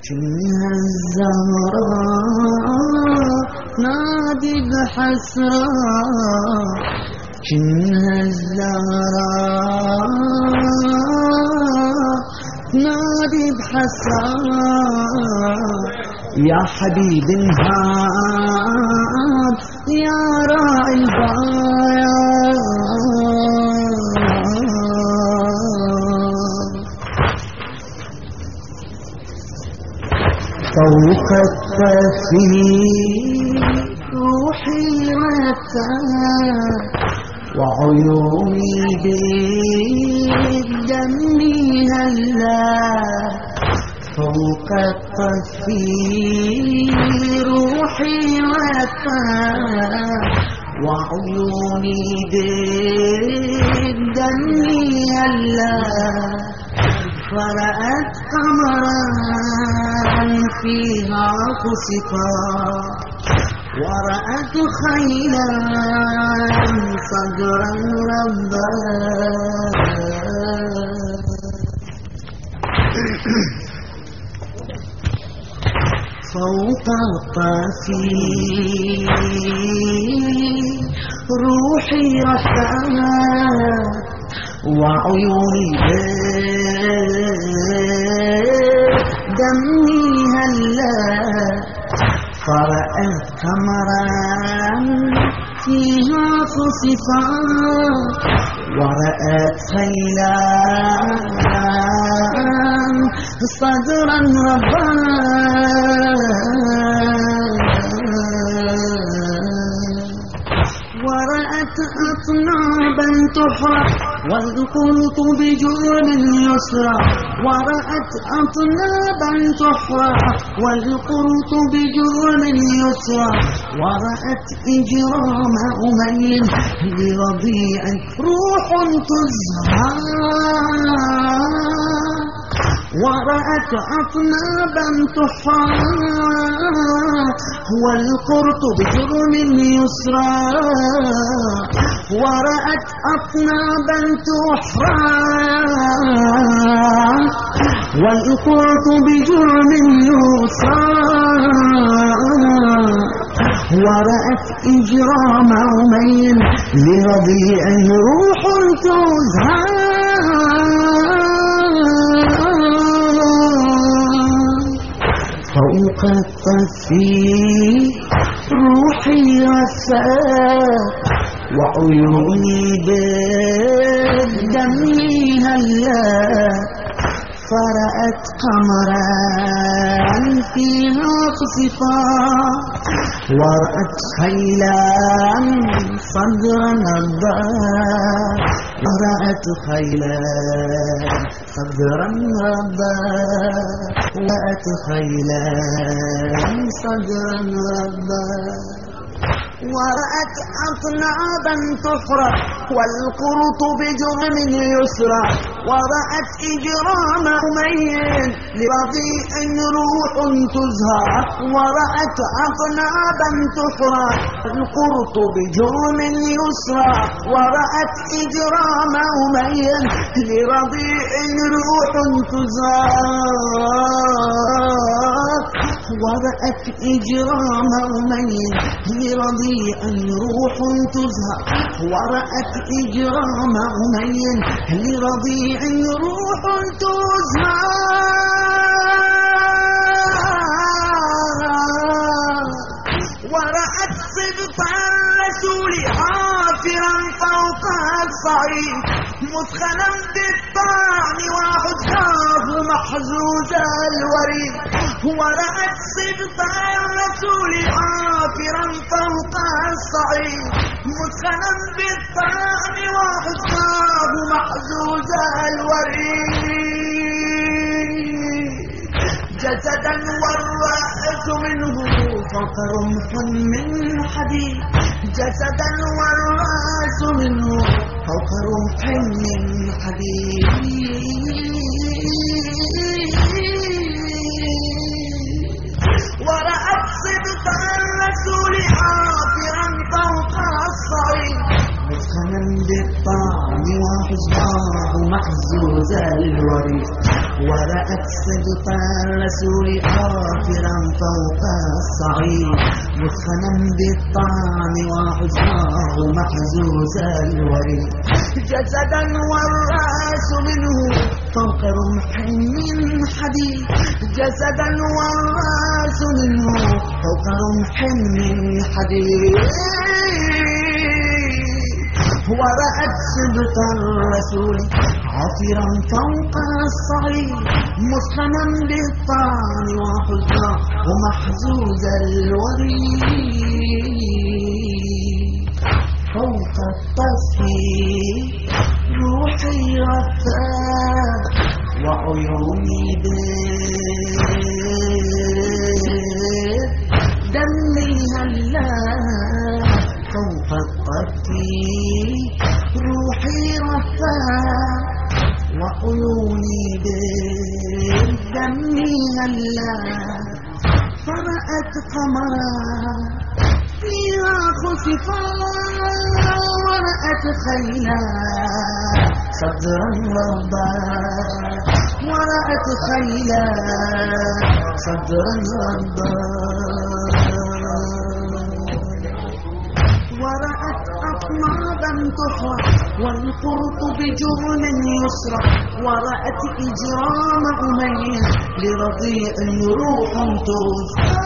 كنها الزهراء نادي بحسرة، كنها الزهراء نادي بحسرة، يا حبيب الهام يا راعي البايع. فوق التفسير روحي رتاح، وعيوني بالدم هلا. فوق التفسير روحي رتاح، وعيوني بالدم هلا. فرأت قمرا فيها خسفا، ورأت خيلا صدرا ربا. فوق الطفيل روحي رفعت، وعيوني دمي هلا. فرأت قمرا فيها خسفا، ورأت خيلا صدرا ربا. ورأت أطنابا تحرق والقلط بجرم يسرى. ورأت أطنابا تحرق والقلط بجرم يسرى. ورأت إجرام أمي لرضيع روح تزهى. ورأت أطنابا تحرق والقرط بجرم يسرى. ورأت أطنابا تحرق والقرط بجرم يسرى. ورأت إجرام أمي لرضيع روح تزهى. فوق الطفيل روحي رفات، وعيوني بالدم هلا. فرأت قمرا فيها خسفا، ورأت خيلا صدرا ربا. ورأت خيلا صدرا ربا. ورأت خيلا صدرا ربا. ورأت أطنابا تحرق والقرط بجرم يسرى. ورأت إجرام أمي لرضيع روح تزهى. ورأت أطنابا تحرق والقرط بجرم يسرى. ورأت إجرام أمي لرضيع روح تزهى. ورأت إجرام أمي لرضيع روح تزهى. ورأت إجرام أمي لرضيع روح تزهى. ورأت صدق الرسول حافرا فوق الصعيد، مثخنا بالطعن وحجاه محزوز الوريد. ورأت صدق الرسول حافرا فوق الصعيد، مثخنا بالطعن وحجاه محزوز الوريد. جسدا والرأس منه فوق رمح من حديد. جسدا والرأس منه فوق رمح من حديد. ورأت صدق الرسول حافرا فوق الصعيد، مثخنا بالطعن وحجاه محزوز الوريد. ورأت صدق الرسول آثرا فوق الصعيد مثخنا بالطعن وحزناه محزوز الوريد جسدا والرأس منه فوق رمح من حديد جسدا والرأس منه فوق رمح من حديد ورأت سبط الرسول عاثرا فوق الصعيد مثخنا بالطعن وحزناه ومحزوز الوريد فوق الطف روحي رثاء وعيوني دمي هلا فوق الطف روحي رثاء وعيوني بالدم هلا فرأت قمرا فيها خسفا ورأت خيلا صدرا ربا ورأت خيلا صدرا ربا ورأت أطنابا تحرى والقرط بجبن يسرى ورأت إجرام أمية لرضيع روح ترفع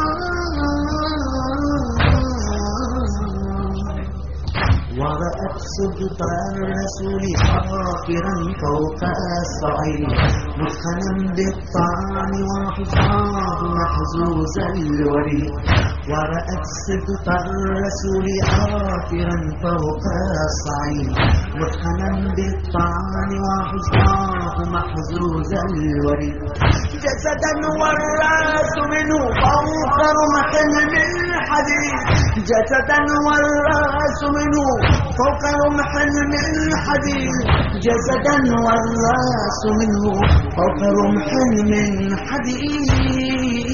ورأت سبط الرسول حافرا فوق الصعيد مثخنا بالطعن وحزناه محزوز الوريد ورأت سبط الرسول حافرا فوق الصعيد مثخنا بالطعن وحزناه محزوز الوريد جسدا والراس منه فوق رمح من حديد جسدا والراس منه فوق رمح من حديد جسدا والراس منه فوق رمح من حديد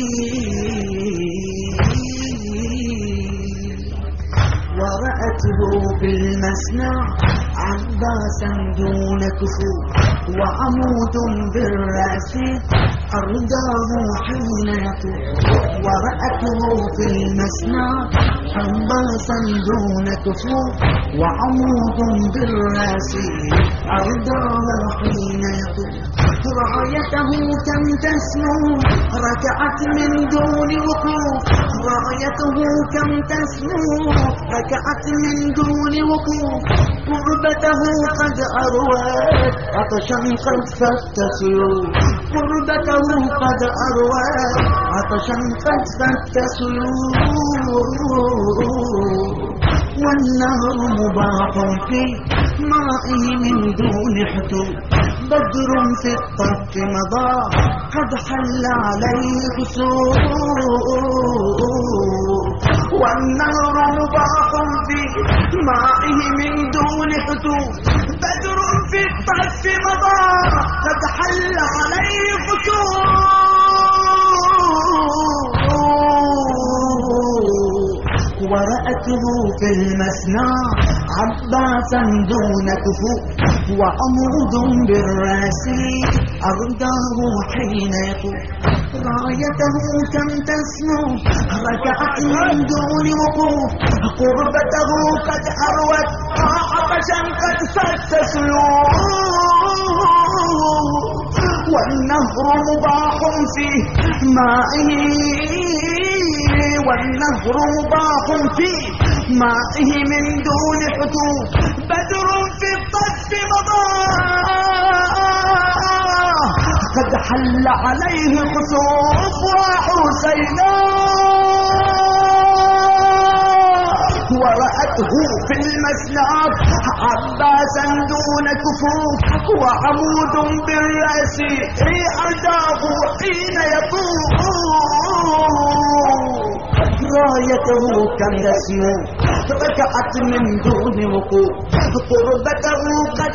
ورأته في المسنع عباسا دون كفور وعمود بالرأس أرداه حين يطوف ورأته في المسنع عباسا دون كفور وعمود بالرأس أرداه حين يطوف رايته كم تسمو ركعت من دون وقوف رايته كم تسمو ركعت من دون وقوف قربته قد أروت عطشا قد فت سيوف قربته قد أروت عطشا قد فت سيوف والنهر مباح في مائه من دون حدود بدر في الطف مضى قد حل عليه خسوف والنهر مباح في مائه من دون حدود بدر في الطف مضى قد حل عليه خسوف ورأته في المسنى عباسا دون كفوف وعمود بالراس أرداه حين يطوف رايته كم تسمو ركعت من دون وقوف قربته قد أروت عطشا قد فت سيوف والنهر مباح فيه مائه والنهر مباح فيه مائه من دون حدود بدر في الطف مضى قد حل عليه خسوف وحسينا ورأته في المسنى عباسا دون كفوف وعمود بالرأس أرداه حين يطوف رايته كم تسمو ركعت من دون وقوف قربته قد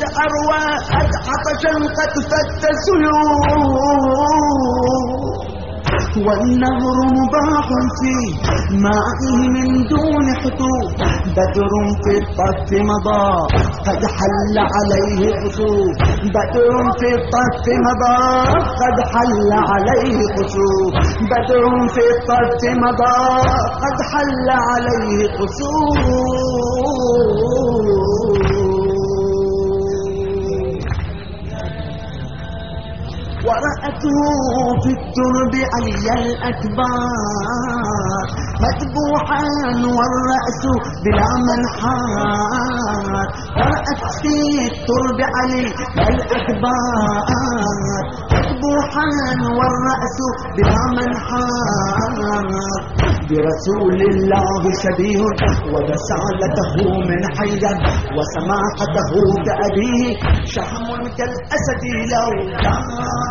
أروت عطشا قد فت سيوف والنهر مباح فيه مائه من دون حدود بدر في الطف مضى قد حل عليه خسوف بدر في الطف مضى قد حل عليه خسوف بدر في الطف مضى قد حل عليه خسوف ورأته في الترب علي الأكبار مذبوحا والرأس بلا منحار ورأت في الترب علي الأكبار مذبوحا والرأس بلا منحار برسول الله شبيه ودسالته من حيدر وسماحته كأبيه شهم كالأسد لو كان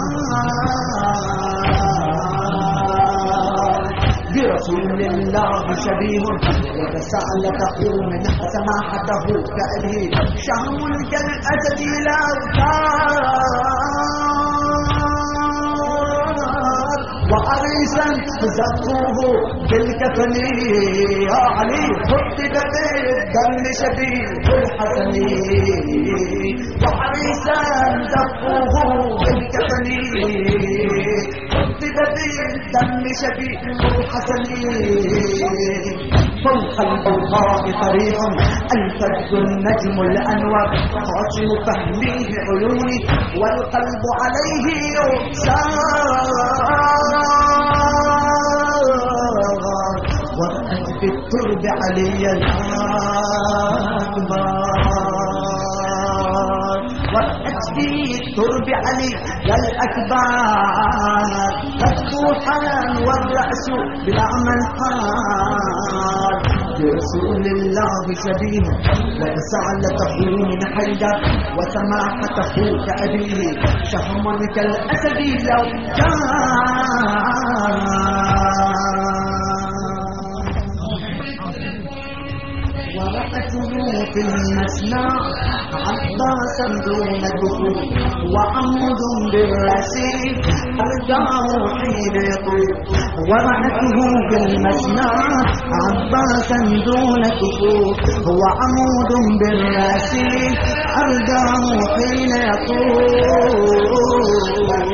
برسول الله شبيه وتسالته من سماحته كأبيه شهم كالأسد لو كان وعريسا زقوه بالكفن يا علي خطب بالدم شبيه الحسن وعريسا زقوه بالكفن خطب بالدم شبيه الحسن فوق البوقاء طريق الفرد النجم الأنور خاشم فهميه عيوني والقلب عليه يغشى ورأت في الترب علي الأكبار ورأت في الترب علي الأكبار مذبوحا والرأس بلا منحار برسول الله شبيه وتسالته من حيدر وسماحته كأبيه شهم كالأسد لو كان ورأته في المسنى عباسا دون دخول وعمود بالرسيل أرجاه حين يطول ورأته في المسنى عباسا دون دخول وعمود بالرسيل أرجاه حين يطول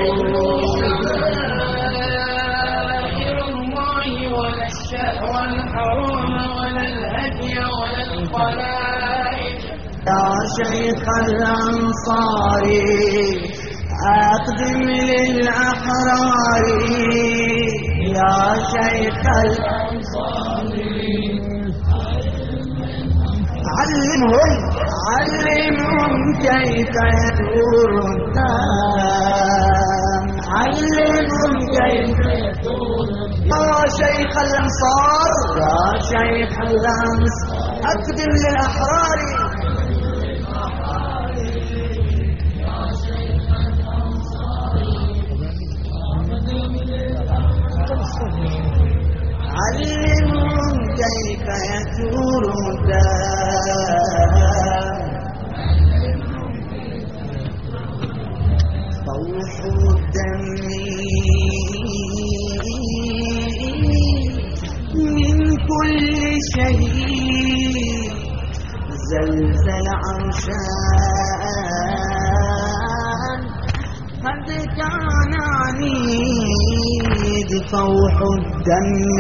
يا شيخ الأنصار أقدم للأحرار يا شيخ الأنصار علمهم كيف يدور الدم علمهم كيف يدور يا شيخ الأنصار يا شيخ الأنصار أقدم للأحرار علمهم كيف يثور الدم فوح الدم من كل شيء زلزل عرشان قد كان عنيد فوح الدم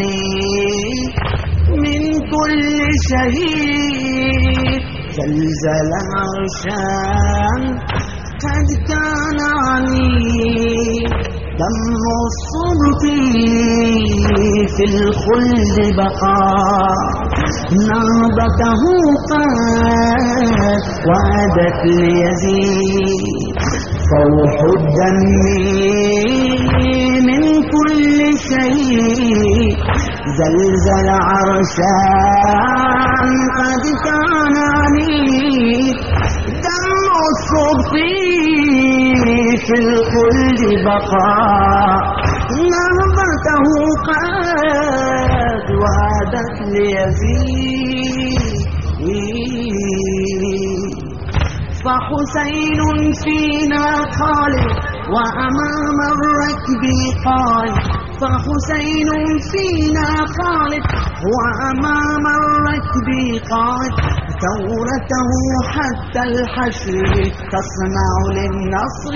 من كل شهيد زلزل عرشان قد كان عنيد دم الصبط في الخلد بقاء نهضته قد وعدت ليزيد فوح الدم من كل شيء زلزل عرشان قد كان عنيد دم الصبط في الخلد بقاء نهضته قد وعدت ليزيد فحسين فينا خالد وأمام الركب قال فحسين فينا خالد وأمام الركب قائد ثورته حتى الحشر تصنع للنصر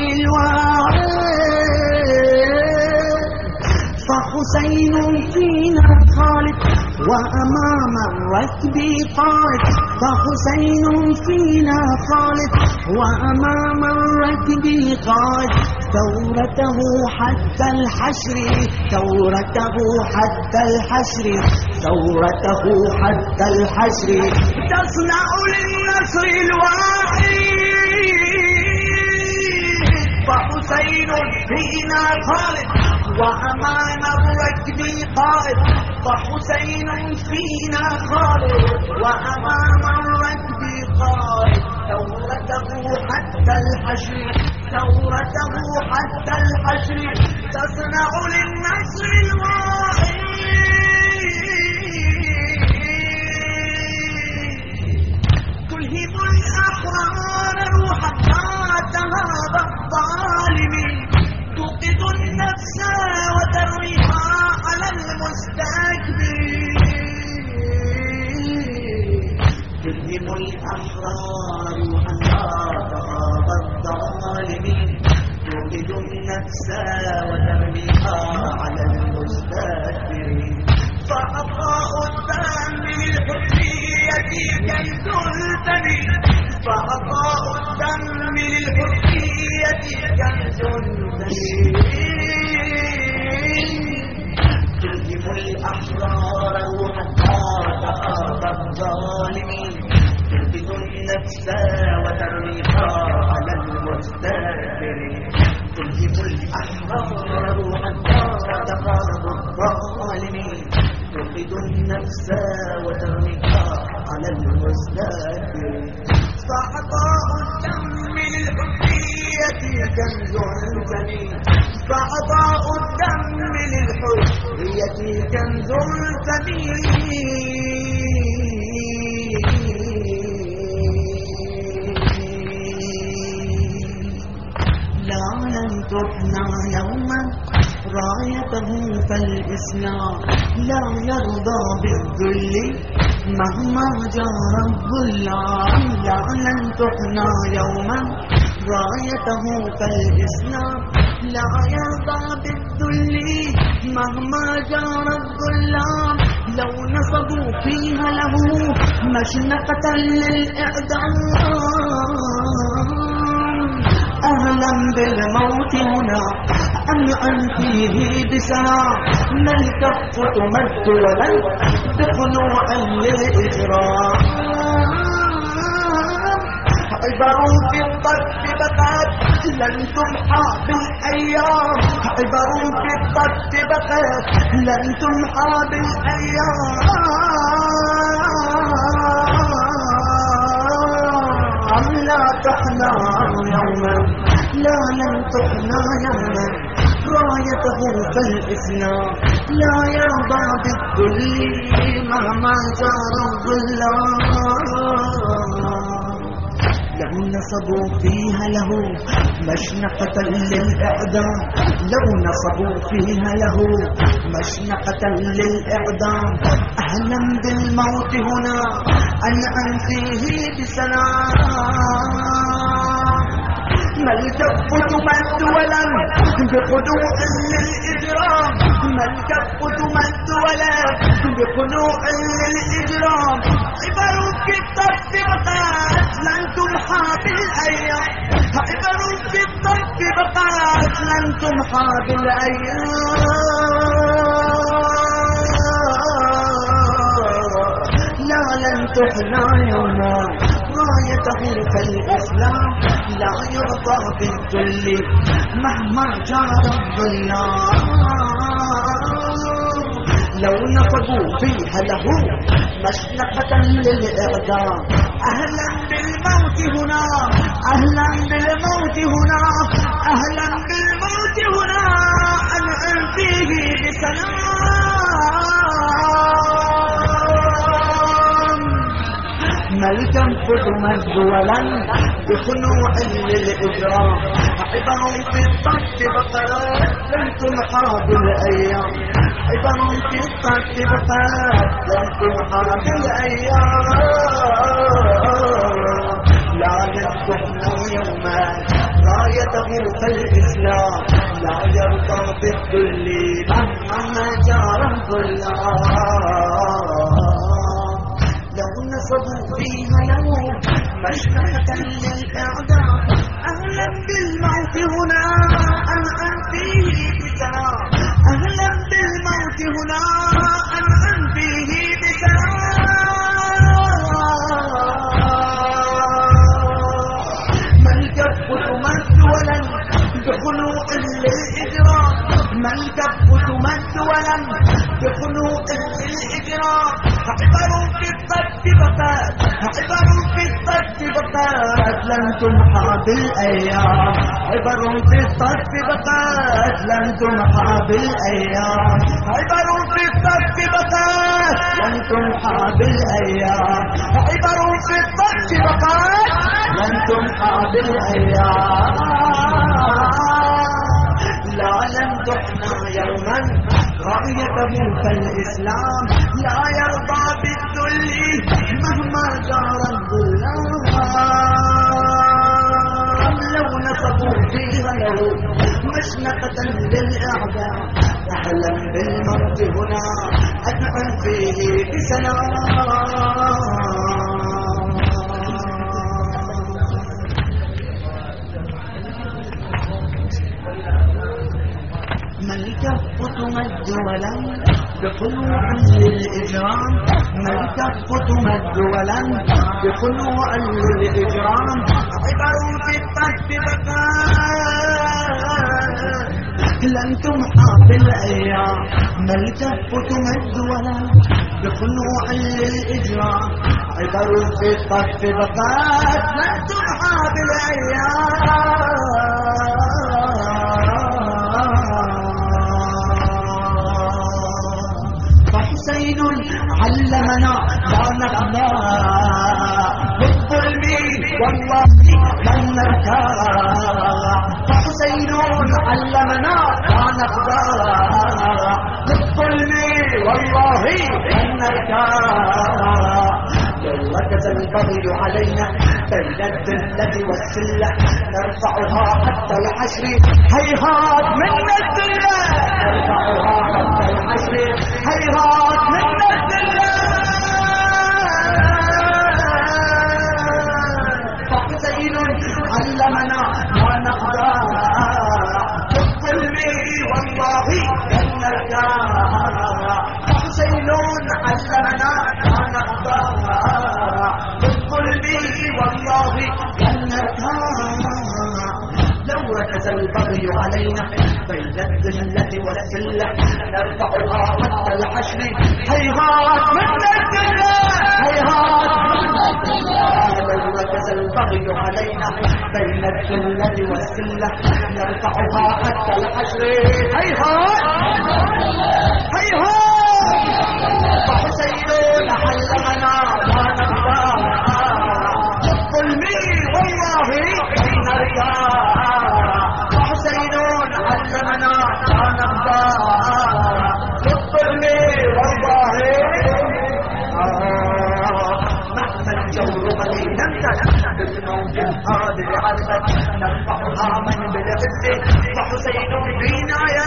الواعد. فحسين فينا خالد وأمام الركب قائد فحسين فينا خالد وأمام الركب قائد ثورته حتى الحشر ثورته حتى الحشر ثورته حتى الحشر تصنع للنصر الواعد. فحسين فينا خالد وأمام الركب قائد فحسين فينا خالد وأمام الركب قائد ثورته حتى الحشر ثورته حتى الحشر تصنع للنصر الواعد. تلهم الأحرار روحا تهاب الظالمين توقظ النفس وترويها على المستكبرين. تلهم الأحرار روحا تهاب الظالمين توقظ النفس وترويها على المستكبرين. فعطاء الدم للحرية كنز ثمين فعطاء الدم للحرية كنز ثمين. تلهم الأحرار حتى تهاب الظالمين تلبس النفس وترميها على المستكبرين. تلهم الأحرار حتى تهاب الظالمين تلبس النفس وترميها على المستكبرين. فعطاء الدم للحرية كنز ثمين فعطاء الدم للحرية كنز ثمين. لا لن تحنى يوما رايته فالإسلام لا يرضى بالذل مهما جار الظلام. لا لن تحنى يوما رايته فالإسلام لا يرضى بالذل مهما جار الظلام. لو نصبوا فيها له مشنقة للإعدام أهلا بالموت هنا أن فيه بسلام. ما الكف تمد ولن بخنوع للإجرام. عبر في الطرف بقات لن تمحى بالأيام عبر في الطرف بقات لن تمحى بالأيام. لا تحنى يوما لا لن تحنى يوما رايته فالإسلام لا يرضى بالذل مهما جار الظلام. لو نصبوا فيها له مشنقة للإعدام لو نصبوا فيها له مشنقة للإعدام أهلا بالموت هنا أن فيه بسلام. ما الكف تمد ولن بخنوع للإجرام ما الكف تمد ولن بخنوع للإجرام. عبر في الطرف بقات لن تمحى بالأيام عبر في الطرف بقات لن تمحى بالأيام. لا لن تحنى يوما رايته فالإسلام لا يرضى بالذل مهما جار الظلام. لو نصبوا فيها له مشنقة للإعدام أهلا بالموت هنا أهلا بالموت هنا أهلا بالموت هنا أن فيه بسلام. ما الكف تمد ولن بخنوع للإجرام عبر في الطف بقرات لن تمحى بالأيام عبر في الطف بقرات لن تمحى بالأيام لا يفتحنا يوما رايته فالإسلام لا يرضى بالذل مهما جار الظلام لو نصبوا فيها يوم مشنقة للإعدام أهلا بالموت هنا أنعم فيه بسلام أهلا بالموت هنا أنعم فيه بسلام ما الكف تمد ولن بخنوع للإجرام ما الكف تمد ولن بخنوع للإجرام عبروا في الطف بقات عبروا في الطف بقات لن تمحى بالأيام عبروا في الطف بقات لن تمحى بالأيام عبروا في الطف بقات لن تمحى بالأيام عبروا في الطف بقات لن تمحى بالأيام لا لم تحنى يوما رايته فالإسلام لا يرضى بالذل مهما جار الظلام لو نصبوا فيها يوم مشنقة للإعدام أهلا بالموت هنا أدعم فيه بسلام ما الكف تمد ولن بخنوع للإجرام ما الكف تمد ولن بخنوع للإجرام عبروا في الطف بقات لن تمحى بالأيام ما الكف تمد ولن بخنوع للإجرام عبروا في الطف بقات لن تمحى بالأيام حسين علمنا لا نخضع بالظلم والله لن نرتاح فحسين علمنا لا نخضع بالظلم والله لن نرتاح لو ركز البغي علينا بين الذلة والسلة نرفعها حتى الحشر هيهات من الذلة نرفعها حتى الحشر هيهات من الذلة فحسين علمنا ما نخضع بالظلم والله لن نرتاح فحسين علمنا ما نخضع بالظلم والله لن نرتاح لو ركز البغي علينا بين الذلة والسلة نرفعها حتى الحشر هيهات من الذلة هيهات من الذلة لو ركز البغي علينا بين الذلة والسلة نرفعها حتى الحشر هيهات هيهات فحسين علمنا ما نخضع بالظلم والله لن نرتاح حسين علمنا ما نخضع بالظلم والله مهما الجور قليلا بالموت القادر عذبت نرفعها من بالعز فحسين فينا يا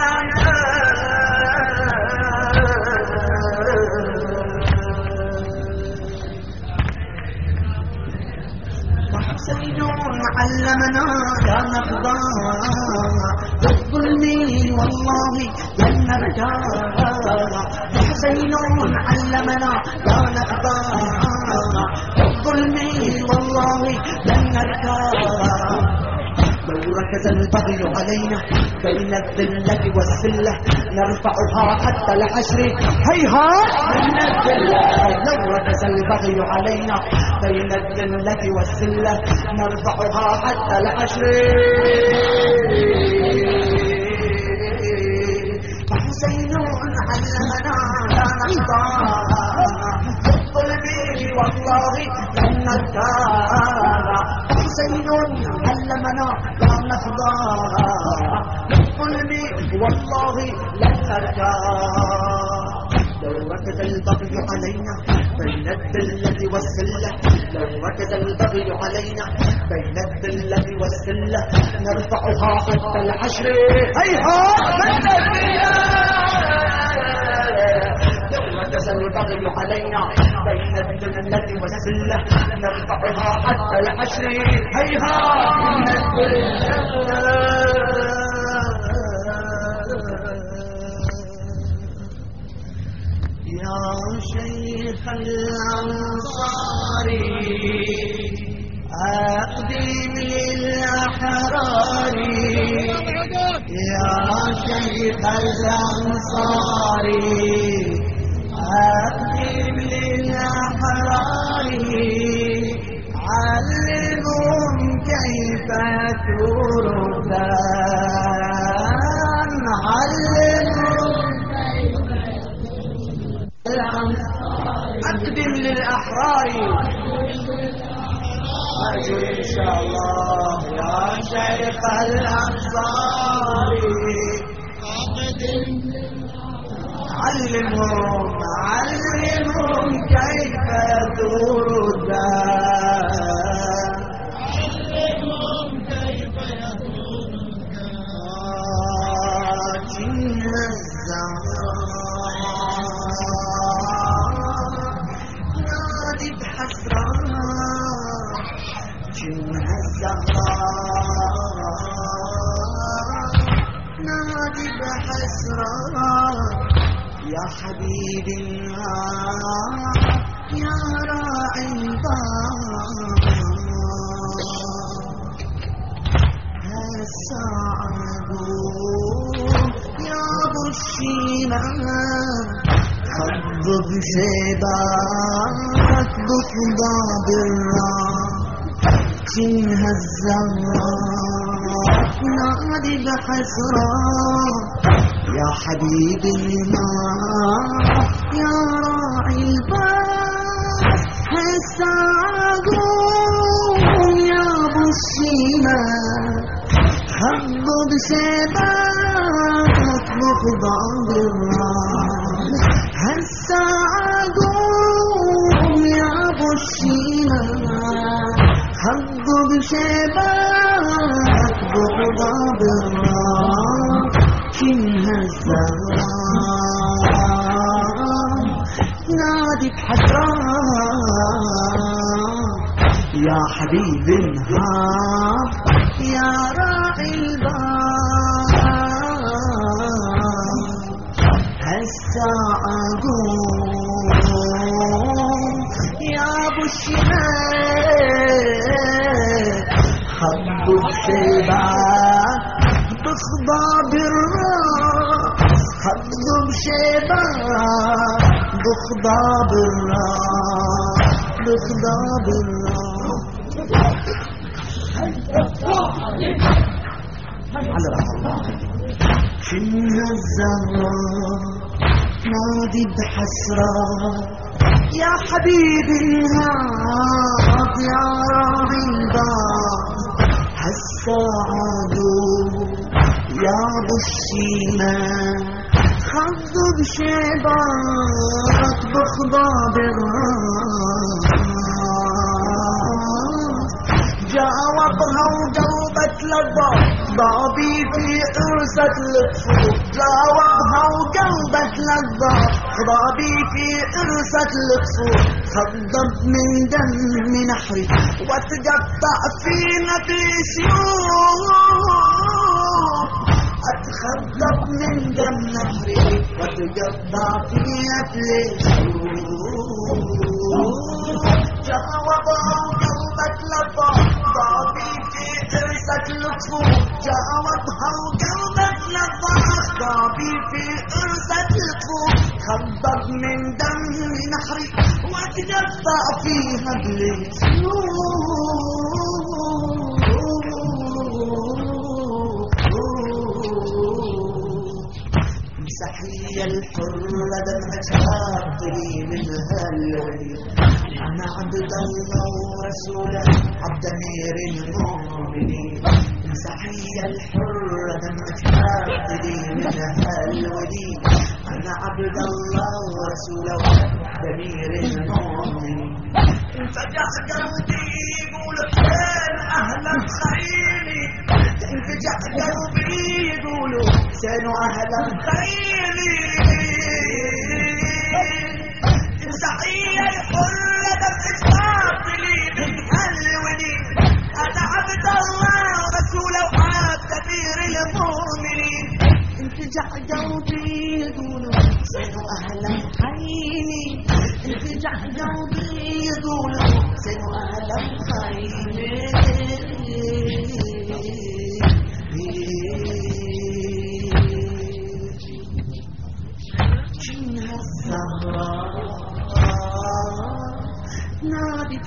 حسين علمنا لا نخضع بالظلم والله لن نرتاح حسين علمنا لا نخضع بالظلم والله لن نرتاح لو ركز البغي علينا بين الذلة والسلة نرفعها حتى الحشر هيهات من الذلة لو ركز البغي علينا بين الذلة والسلة نرفعها حتى الحشر فحسين علمنا لا نخضع بالظلم والله لن نرتاح حسين علمنا لا نخضع للظلم والله لن نرتاح لو ركز البغي علينا بين الذلة والسلة لو ركز البغي علينا بين الذلة والسلة نرفعها حتى الحشر هيهات لو ركز البغي علينا بين الذلة والسلة نرفعها حتى الحشر هيهات يا شيخ الأنصار أقدم للأحرار يا شيخ الأنصار أقدم للأحرار علمهم كيف تردان علمهم أقدم للأحرار أجل إن شاء الله يا شيخ الأنصار علمهم كيف تردان علمهم كيف نادي بحسرة يا حبيبي يا راعي الباب السعد يا ابو الشيمة خضب شباك بطباب الراس شنها الزهراء نادي بحسرة يا حبيبي الماء يا راعي الباب السعد يا ابو الشيمة خضب شباك بطباب الراس السعد يا ابو الشيمة خضب شباك بطباب الراس كنها الزهراء نادي بحسرة يا حبيبي الهاب يا راعي الباب هالساعة قوم يا ابو الشمال خضب شباك بخضاب الراس خضب شباك بخضاب الراس بخضاب الراس على الله شنها الزهراء نادي بحسرة يا حبيبي الهاب يا راعي الباب هالساعة يا ابو الشيمة خضب شباك بخضاب الراس جاوبها وقلبت لظى ضابي في عرسة الطفول جاوبها وقلبت لظى ضابي في عرسة الطفول خضب من دم نحري وتقطع فينا بسيوف اتخضب من دم نحري وتقطع فينا بسيوف جاوبها وقلبت لظى ضابي في عرسة الطفول جاوبها وقلبت لظى ضابي في عرسة الطفول خضب من دم نحري وتقطع فيها مسحية الحرة دمعة خاطري من هالوليد أنا عبد الله ورسوله عبد أمير المؤمنين مسيحية الحرة دمعة خاطري من هالوليد أنا عبد الله ورسوله عبد أمير المؤمنين انفجع قلبي يقول حسين أهلا خيري انفجع قلبي يقولوا حسين أهلا خيري مسيحية الحرة دمعة خاطري من هالوليد أنا عبد الله ورسوله وعبد أمير المؤمنين انفجع قلبي يقولوا حسين أهلا خيري انفجع قلبي يقولوا حسين أهلا خيري جنها الزهراء نادت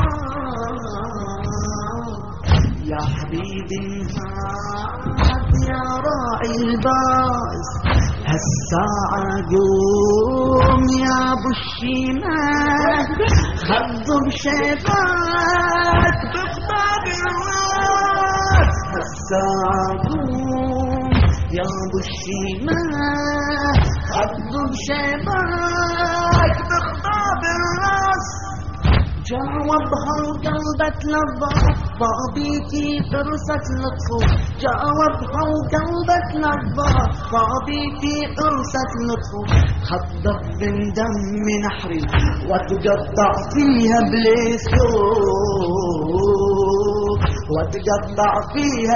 حسران يا حبيبي انهاد يا راعي الباس هالساعة قوم يا ابو الشيمات خضب شيبات بخطاب الراس هالساعة قوم يا ابو الشيمات خضب شيبات بخطاب الراس جاوبها وقلبت لظى ضابيتي فرصة لطفه جاوبها وقلبت لظى ضابيتي فرصة لطفه خضب من دم نحري وتقطع فيها بليسيوف وتقطع فيها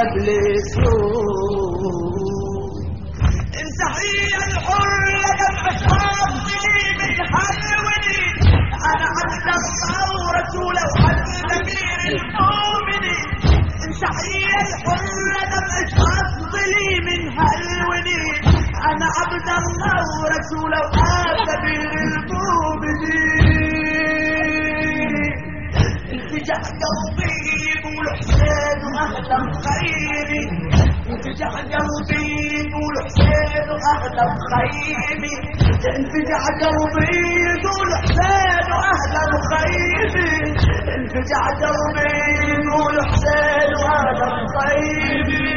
بليسيوف انسحي الحرة دمعة خاطري من هالوليد أنا عبد الله ورسوله وعبد أمير المؤمنين انسحي الحرة دمعة خاطري من هالوليد أنا عبد الله ورسوله وعبد أمير المؤمنين انفجع قلبي يقول حسين أهلا خيري انفجع قلبي يقول حسين أهلا خيري انفجع قلبي يقول حسين أهلا خيري انفجع قلبي يقول حسين أهلا خيري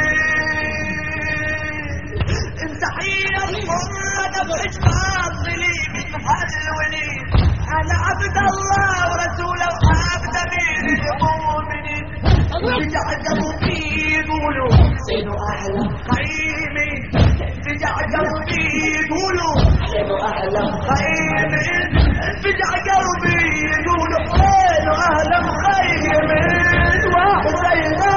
انسحي الحرة دمعة خاطري من هالوليد أنا عبد الله ورسوله وعبد أمير المؤمنين انفجع قلبي يقولوا حسين أهلا خيري انفجع قلبي يقولوا حسين أهلا خيري انفجع قلبي يقولوا حسين أهلا خيري وحسينا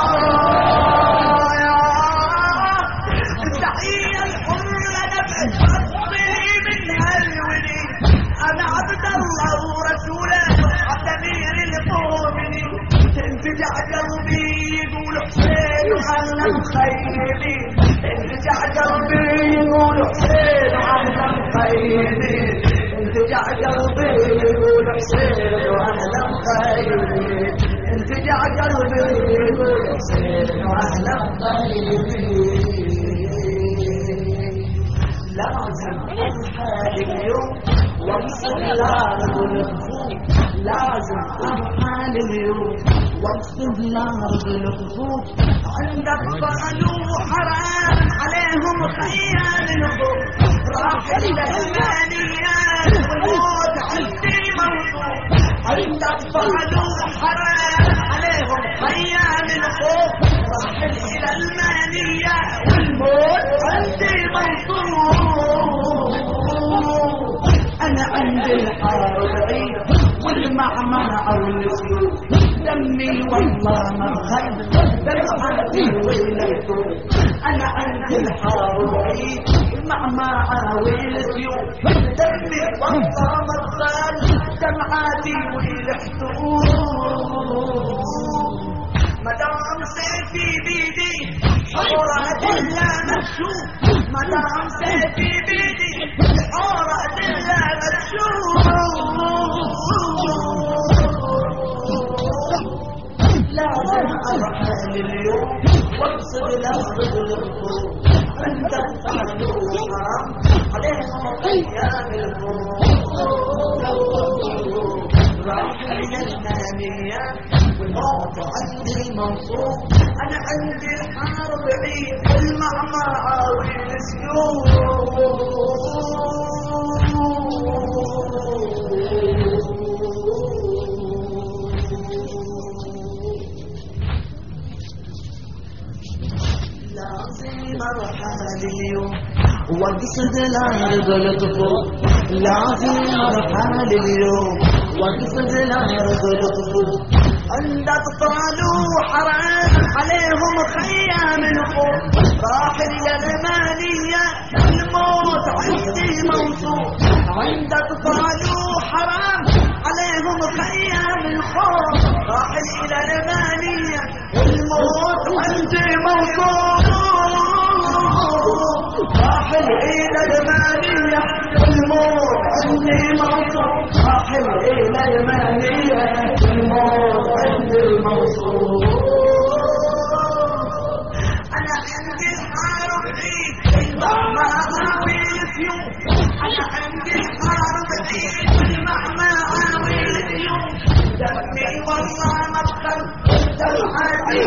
التحية الحرة دمعة خاطري من هالوليد أنا عبد الله ورسوله عبد أمير المؤمنين انفجع قلبي يقول حسين أهلا خيري انفجع قلبي يقول حسين أهلا خيري انفجع قلبي يقول حسين أهلا خيري انفجع قلبي يقول حسين أهلا خيري لازم أضحى اليوم وانصر لارض الخفوف لازم أضحى اليوم وانصر لارض الخفوف عندك فعلوا حرام عليهم خيال الخوف راح إلى المانيات والموت عندي موضوع عندك فعلوا حرام عليهم خيال الخوف راح إلى المانيات والموت عندي موضوع أنا عندي الحربية والمعمعة والسيوف دمي والله ما خيب دمعتي ويلته أنا عندي الحربية والمعمعة والسيوف دمي والله ما خيب دمعتي ويلته مدام سيفي بيدي حورة لا مكشوف مدام سيفي بيدي حورة لا مكشوف لازم أرحل اليوم واقصد لأخذ الخروج عندك فعلوا حرام أيام راح الجنانية والموت عندي منصوب. أنا عندي الحرب عيد والمعمعة والسيوف. لازم أرحل اليوم واقصد الأرض لطفوف. لازم أرحل اليوم واقصد الأرض لطفوف. عند أطفال وحرام عليهم خيام الخوف. راح اليمانية الموت عندي موصوف. عند أطفال وحرام عليهم خيام الخوف. راح اليمانية الموت عندي موصوف. راح اليمانية الموت عندي موصوف. راح اليمانية الموت عندي موصوف. أنا عندي الحرب عيد المهما عاوي اليوم. أنا عندي الحرب عيد المهما عاوي اليوم. دمي والله ما بخل دمعتي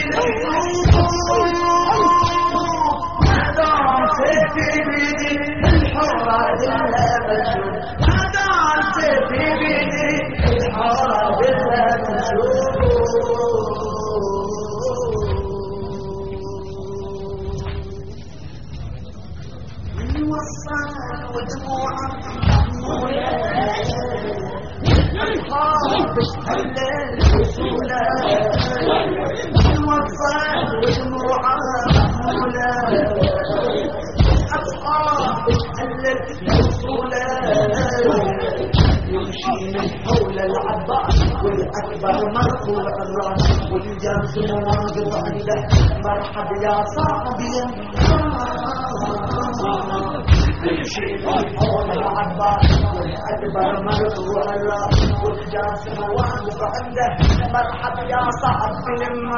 والعيون. هذا سيفي بيدي الحرة دلها مجنون. هذا سيفي بيدي الحرة دلها مجنون. الوصال ودموعه الحافظ الليل وصوله. الوصال ودموعه أصحاب الليل وصوله. يمشي من حول العباس والأكبر مرفوع الراس والجاسم واقف عنده. مرحب يا صاحبي يمشي من حول العباس والأكبر مرفوع الراس والجاسم واقف عنده. مرحب يا صاحبي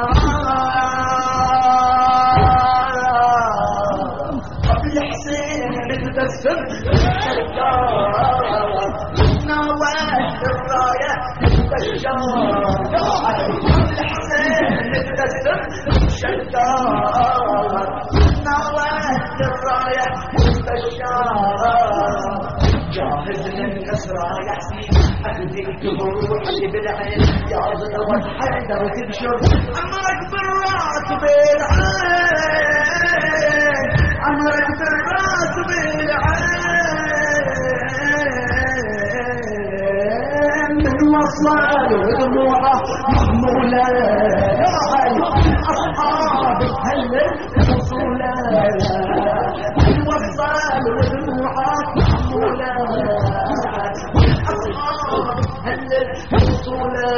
الحسين متبسم الشجار. ناوات الراية الشجار. الحسين متبسم الشجار. ناوات الراية الشجار. جاهز للنصرة يا حسين أهديك بروحي بالعين. يا ضلوة حيدر تنشر أمرك بالراس بالعين. أمرك بالراس بالعين. من وصال ودموعه محمولة يا علي. أصحاب هلل وصولا. من وصال ودموعه محمولة. أصحاب هلل وصولا.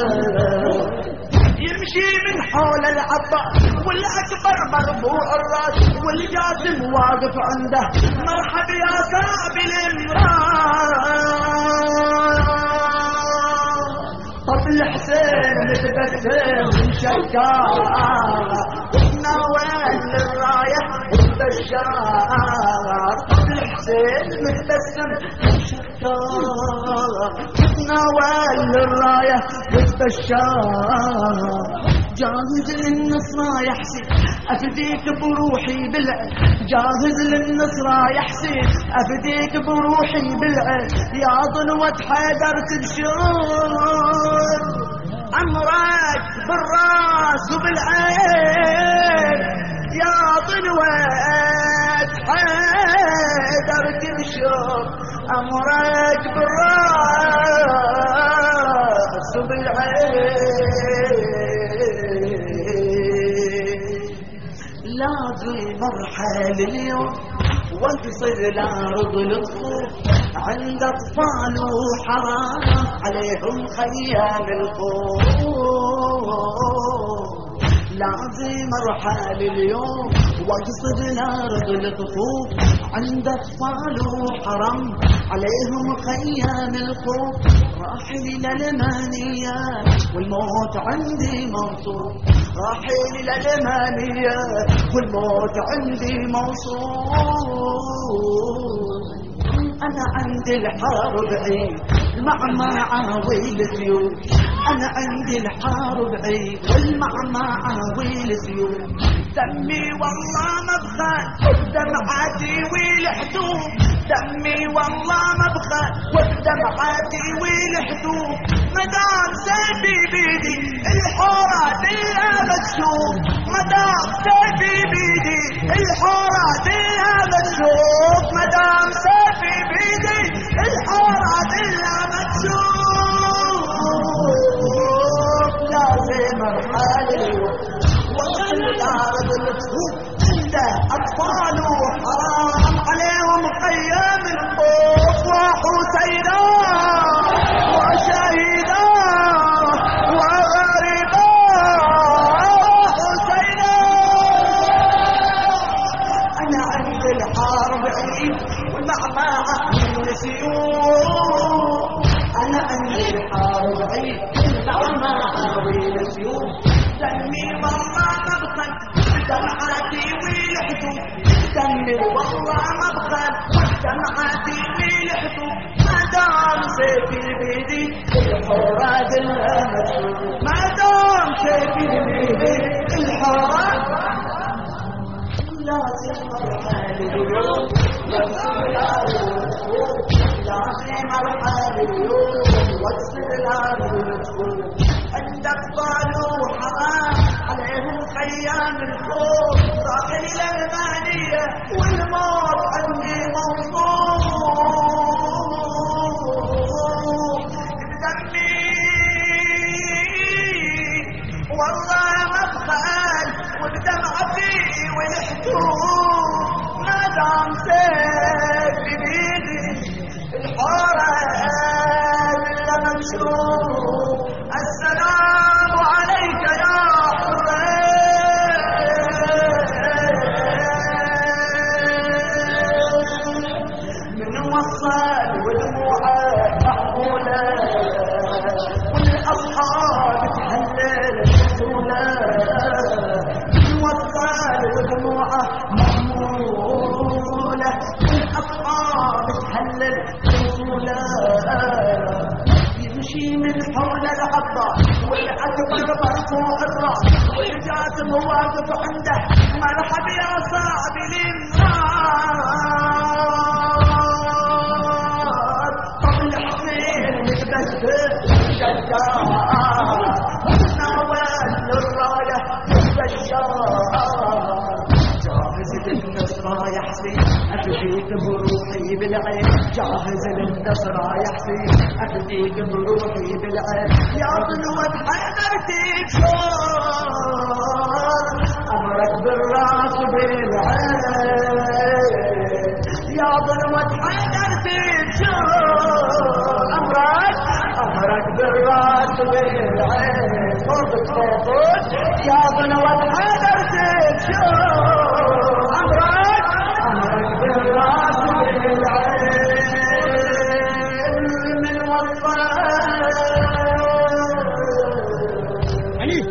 يمشي من حول العباس والأكبر مرفوع الراس والجاسم واقف عنده. مرحب يا صاحب الإمران. طب الحسين متبسم شكار. ناوال الراية والبشار. طب الحسين متبسم شكار. ناوال الراية والبشار. جاهز للنصرة يا حسين أفديك بروحي بالعين. جاهز للنصرة يا حسين أفديك بروحي بالعين. يا ضلوة حيدر تبشر. أمرك بالراس وبالعين. يا ضلوة حيدر تبشر. أمرك بالراس وبالعين. لازم أرحل اليوم واقصد الأرض للطفوف. عند أطفال وحرام عليهم خيام الخوف. لازم أرحل اليوم واقصد الأرض للطفوف. عند أطفال وحرام عليهم خيام الخوف. راحل للمانية والموت عندي موصوف. راحل للمانية والموت عندي موصوف. أنا عندي الحرب عيد المعمعة والسيوف، أنا عندي الحرب عيد والمعمعة والسيوف، دمي والله ما بخل ودمعاتي والحدود، دمي والله ما بخل ودمعاتي والحدود، مدام سيفي بيدي الحورات إلا بتشوف، مدام سيفي بيدي الحورات إلا بتشوف، مدام سيفي بيدي الحورات إلا بتشوف، لازم ارحل وصل الارض الفوق، عنده اطفال وحرام عليهم خيام الخوف، وحسينا وشهيدا وغريبا وحسينا. انا عند الحرب عيد والمعمعة والسيوف، انا عند الحرب عيد والمعمعة والسيوف، دمي والله ما بخل دمعاتي والحدود، دمي والله ما بخل دمعاتي والحدود، ما دام سيفي بيدي الحورات إلا بتشوف، ما دام سيفي بيدي الحورات لازم ارحل اليوم، لازم ارحل اليوم واكسر الارض والفوق، عندك طالوا حرام عليهم خيام الخوف، راحل الألمانية والموت عندي موصوف، بدمي والله ما بخل وبدمعتي والحدود، ما دام سيفي بيدي الحورات إلا بتشوف، السلام عليك يا حسين، من وصل والدموع محمولة والأصحاب تهلل بطولة، من وصل والدموع محمولة والأصحاب تهلل بطولة، يمشي من حول العطار والأكبر مرفوع الراس، والجاسم واقف عنده مرحب يا صاحب الإمرار، طبل حسين متبسم شجاع ناول الراية بشار، جاهز للنصرة يا حسين أفديك بروحي بالعين، جاهز للنصرة يا حسين أفديك بروحي بالعين، يا ظلوة حيدرتي بشار أمرك بالراس بالعين، يا ظلوة حيدرتي بشار أمرك بالراس بالعين، صوتك صوتك يا ظلوة حيدرتي بشار أمرك بالراس بالعين، من وصل علي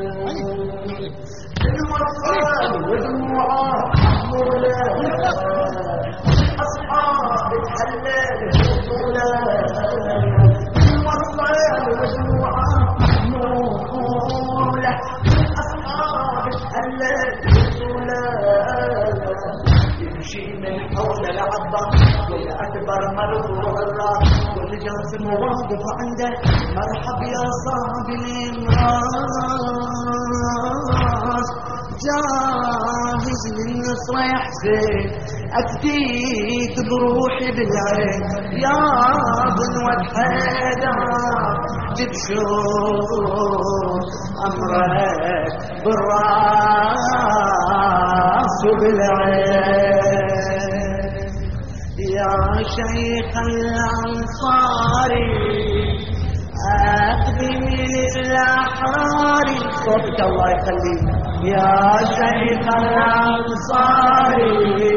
الوصال ودموعه محمولة، أصحاب تحلل بطولة، الوصال ودموعه محمولة، أصحاب تحلل بطولة، يمشي من حول العضة والأكبر مرفوع الراس، والجاسم واقف عنده مرحب يا صاحب الإمراس، جاهز للنصرة يا حسين أفديك بروحي بالعين، يا ظلوة حيدر تبشر أمرك بالراس وبالعين، يا شيخ الأنصاري أقدم للأحرار، صوتك الله يخليك يا شيخ الأنصاري،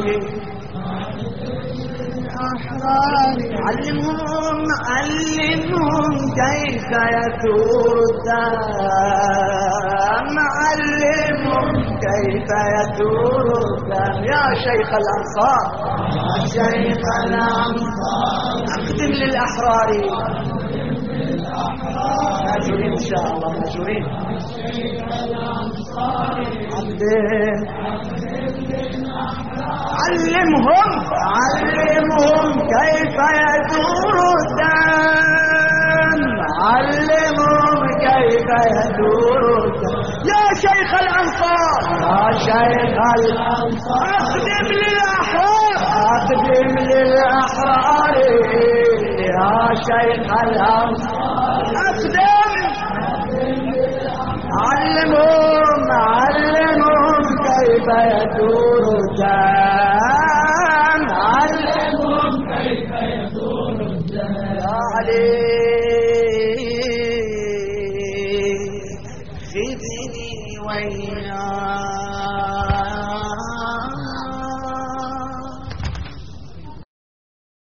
علمهم كيف يثور الدم، علمهم كيف يثور الدم، يا شيخ الأنصار، يا شيخ الأنصار بالأحرار ماجورين إن شاء الله ماجورين عبدين علمهم كيف يدور الدم علمهم كيف يدور الدم يا شيخ الأنصار أقدم للأحرار يا شيخ الأنصار أقدم علمهم كيف يدور الدم علمهم كيف يدور الدم يا علي خذني وياك